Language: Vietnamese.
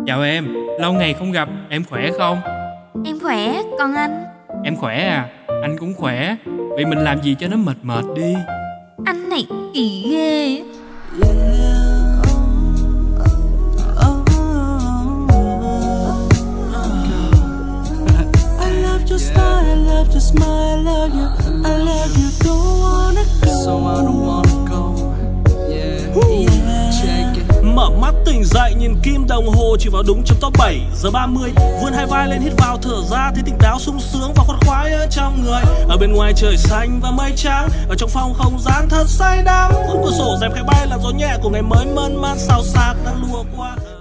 Chào em, lâu ngày không gặp, em khỏe không? Em khỏe, còn anh? Em khỏe à, anh cũng khỏe. Vậy mình làm gì cho nó mệt mệt đi. Anh này kỳ ghê. I love your style, I love your smile, I love you, I love you, don't wanna go. So I don't wanna go. Check it. Mở mắt tỉnh dậy nhìn kim đồng hồ chỉ vào đúng chấm top 7:30. Vươn hai vai lên hít vào thở ra thấy tỉnh táo sung sướng và khoan khoái ở trong người. Ở bên ngoài trời xanh và mây trắng, ở trong phòng không gian thật say đắm. Khung cửa sổ rèm khẽ bay làn gió nhẹ của ngày mới mơn man xào xạc đang lùa qua.